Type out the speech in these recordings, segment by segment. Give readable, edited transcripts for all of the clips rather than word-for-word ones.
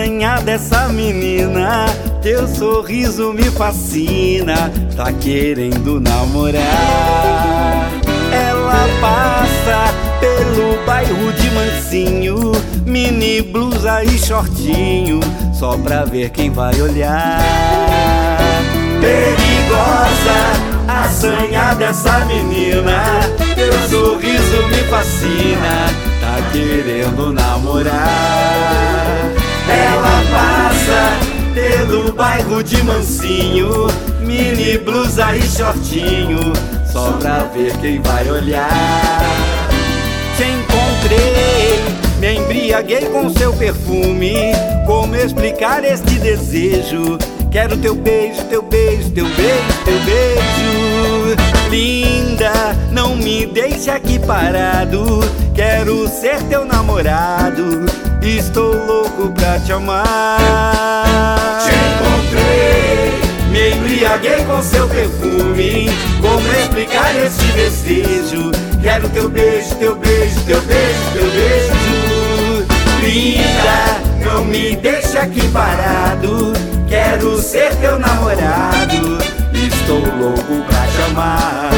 assanhada essa menina, teu sorriso me fascina, tá querendo namorar. Ela passa pelo bairro de mansinho, mini blusa e shortinho, só pra ver quem vai olhar. Perigosa, assanhada essa menina, teu sorriso me fascina, tá querendo namorar. Ela passa pelo bairro de mansinho, mini blusa e shortinho, só pra ver quem vai olhar. Te encontrei, me embriaguei com seu perfume, como explicar este desejo? Quero teu beijo, teu beijo, teu beijo, teu beijo. Linda, não me deixe aqui parado, quero ser teu namorado, estou louco pra te amar. Te encontrei, me embriaguei com seu perfume, como explicar este desejo? Quero teu beijo, teu beijo, teu beijo, teu beijo. Linda, não me deixe aqui parado, quero ser teu namorado, estou louco pra te amar.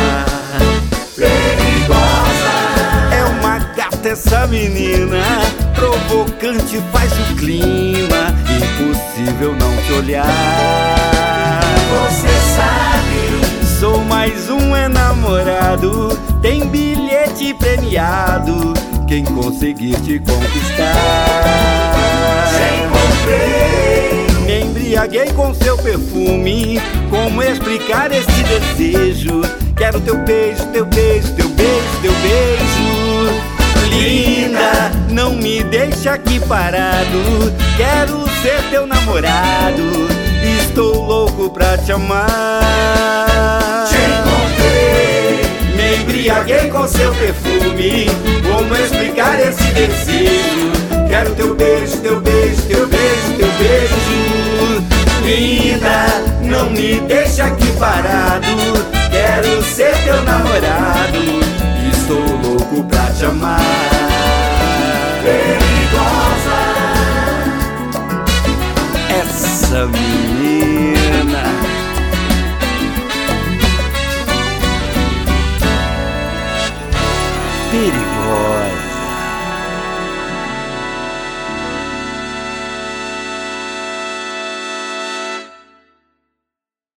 perigosa, É uma gata essa menina, provocante, faz o clima, impossível não te olhar. você sabe, Sou mais um enamorado, tem bilhete premiado, quem conseguir te conquistar. te encontrei, Me embriaguei com seu perfume, como explicar este desejo? Quero teu beijo, teu beijo, teu beijo, teu beijo. Linda, não me deixe aqui parado, quero ser teu namorado, estou louco pra te amar. te encontrei, Me embriaguei com seu perfume, como explicar esse desejo? Quero teu beijo, teu beijo, teu beijo, teu beijo. Linda, não me deixe aqui parado, quero ser teu namorado, estou louco pra te amar. perigosa, Essa menina